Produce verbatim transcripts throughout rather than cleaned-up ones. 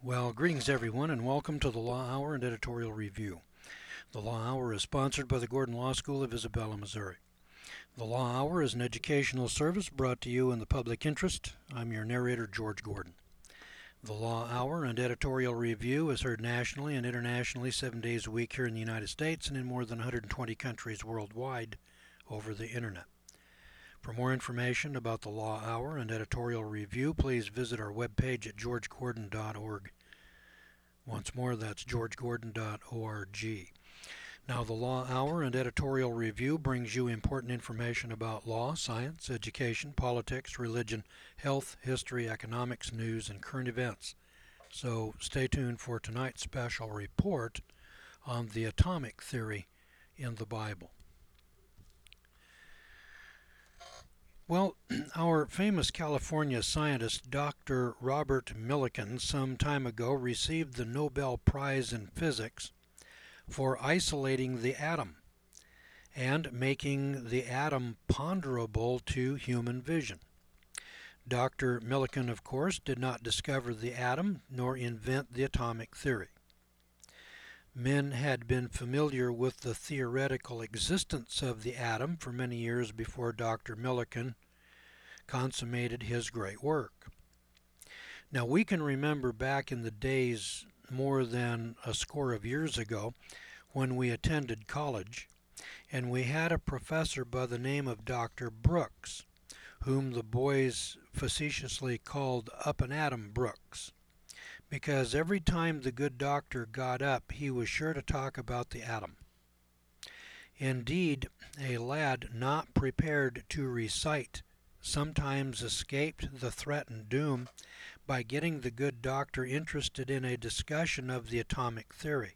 Well, greetings everyone, and welcome to the Law Hour and Editorial Review. The Law Hour is sponsored by the Gordon Law School of Isabella, Missouri. The Law Hour is an educational service brought to you in the public interest. I'm your narrator, George Gordon. The Law Hour and Editorial Review is heard nationally and internationally seven days a week here in the United States and in more than one hundred twenty countries worldwide over the Internet. For more information about the Law Hour and Editorial Review, please visit our webpage at george gordon dot org. Once more, that's george gordon dot org. Now, the Law Hour and Editorial Review brings you important information about law, science, education, politics, religion, health, history, economics, news, and current events. So stay tuned for tonight's special report on the atomic theory in the Bible. Well, our famous California scientist, Doctor Robert Millikan, some time ago received the Nobel Prize in Physics for isolating the atom and making the atom ponderable to human vision. Doctor Millikan, of course, did not discover the atom nor invent the atomic theory. Men had been familiar with the theoretical existence of the atom for many years before Doctor Millikan consummated his great work. Now, we can remember back in the days more than a score of years ago when we attended college, and we had a professor by the name of Doctor Brooks, whom the boys facetiously called Up and Atom Brooks, because every time the good doctor got up, he was sure to talk about the atom. Indeed, a lad not prepared to recite sometimes escaped the threatened doom by getting the good doctor interested in a discussion of the atomic theory.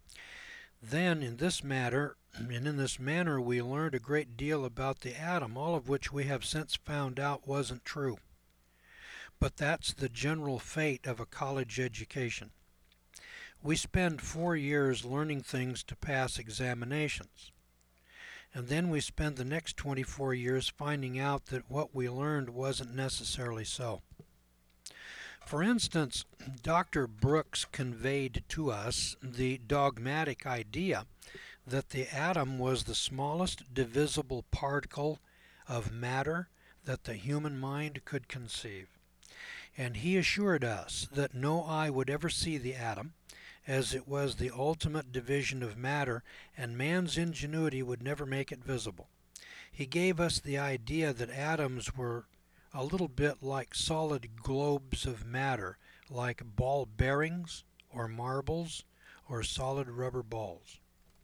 Then, in this matter, and in this manner, we learned a great deal about the atom, all of which we have since found out wasn't true. But that's the general fate of a college education. We spend four years learning things to pass examinations. And then we spend the next twenty-four years finding out that what we learned wasn't necessarily so. For instance, Doctor Brooks conveyed to us the dogmatic idea that the atom was the smallest divisible particle of matter that the human mind could conceive. And he assured us that no eye would ever see the atom, as it was the ultimate division of matter, and man's ingenuity would never make it visible. He gave us the idea that atoms were a little bit like solid globes of matter, like ball bearings or marbles or solid rubber balls.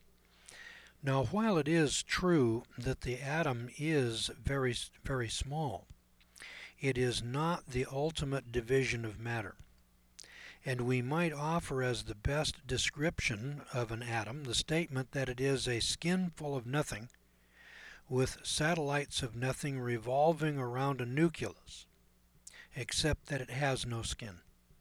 Now, while it is true that the atom is very, very small, it is not the ultimate division of matter. And we might offer as the best description of an atom the statement that it is a skin full of nothing with satellites of nothing revolving around a nucleus, except that it has no skin.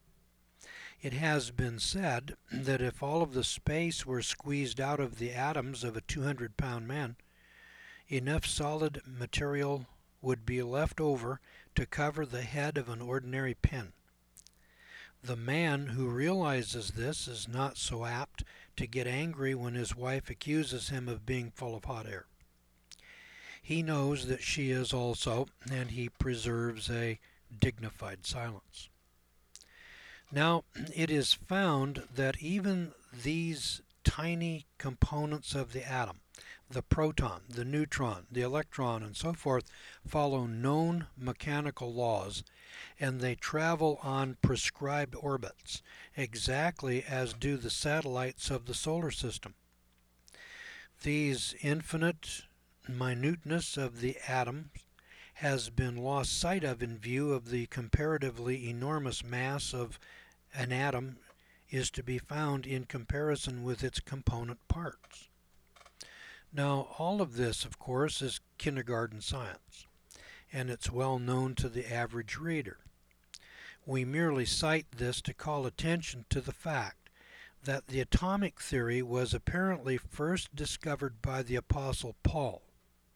It has been said that if all of the space were squeezed out of the atoms of a two hundred pound man, enough solid material would be left over to cover the head of an ordinary pin. The man who realizes this is not so apt to get angry when his wife accuses him of being full of hot air. He knows that she is also, and he preserves a dignified silence. Now, it is found that even these tiny components of the atom, the proton, the neutron, the electron, and so forth, follow known mechanical laws, and they travel on prescribed orbits, exactly as do the satellites of the solar system. These infinite minuteness of the atoms has been lost sight of in view of the comparatively enormous mass of an atom is to be found in comparison with its component parts. Now, all of this, of course, is kindergarten science, and it's well known to the average reader. We merely cite this to call attention to the fact that the atomic theory was apparently first discovered by the Apostle Paul.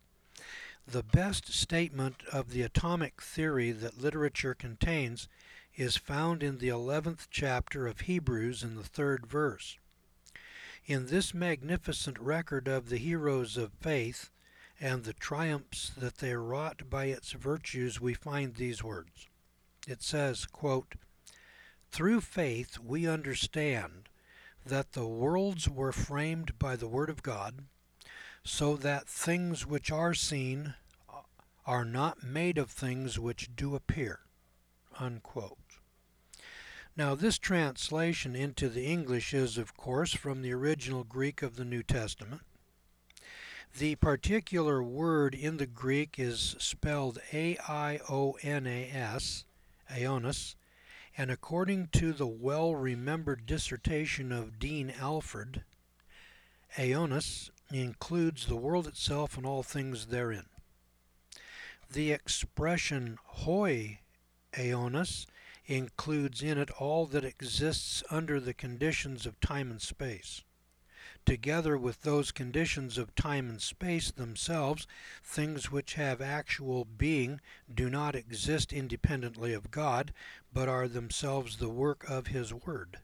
The best statement of the atomic theory that literature contains is found in the eleventh chapter of Hebrews in the third verse. In this magnificent record of the heroes of faith and the triumphs that they wrought by its virtues, we find these words. It says, quote, "Through faith we understand that the worlds were framed by the word of God, so that things which are seen are not made of things which do appear." Unquote. Now, this translation into the English is, of course, from the original Greek of the New Testament. The particular word in the Greek is spelled A I O N A S, Ionis, and according to the well-remembered dissertation of Dean Alford, Ionis includes the world itself and all things therein. The expression hoi Aeonis includes in it all that exists under the conditions of time and space. Together with those conditions of time and space themselves, things which have actual being do not exist independently of God, but are themselves the work of His Word.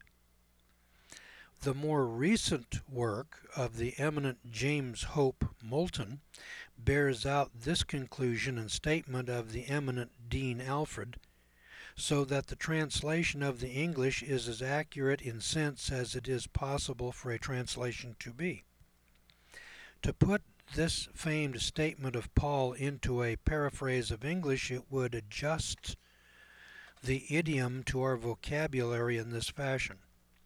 The more recent work of the eminent James Hope Moulton bears out this conclusion and statement of the eminent Dean Alford, so that the translation of the English is as accurate in sense as it is possible for a translation to be. To put this famed statement of Paul into a paraphrase of English, it would adjust the idiom to our vocabulary in this fashion.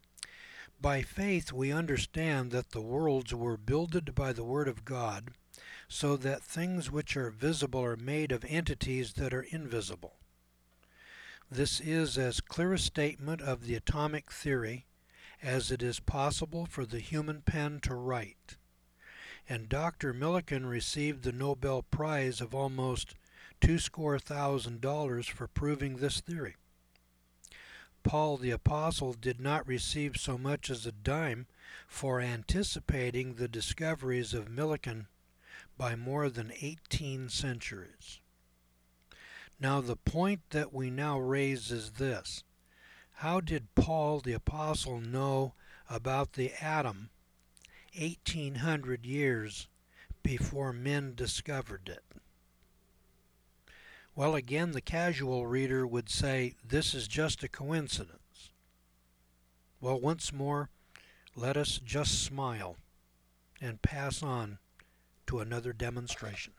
By faith we understand that the worlds were builded by the Word of God, so that things which are visible are made of entities that are invisible. This is as clear a statement of the atomic theory as it is possible for the human pen to write, and Doctor Millikan received the Nobel Prize of almost two score thousand dollars for proving this theory. Paul the Apostle did not receive so much as a dime for anticipating the discoveries of Millikan by more than eighteen centuries. Now the point that we now raise is this: how did Paul the Apostle know about the atom eighteen hundred years before men discovered it? Well, again, the casual reader would say this is just a coincidence. Well, once more, let us just smile and pass on to another demonstration.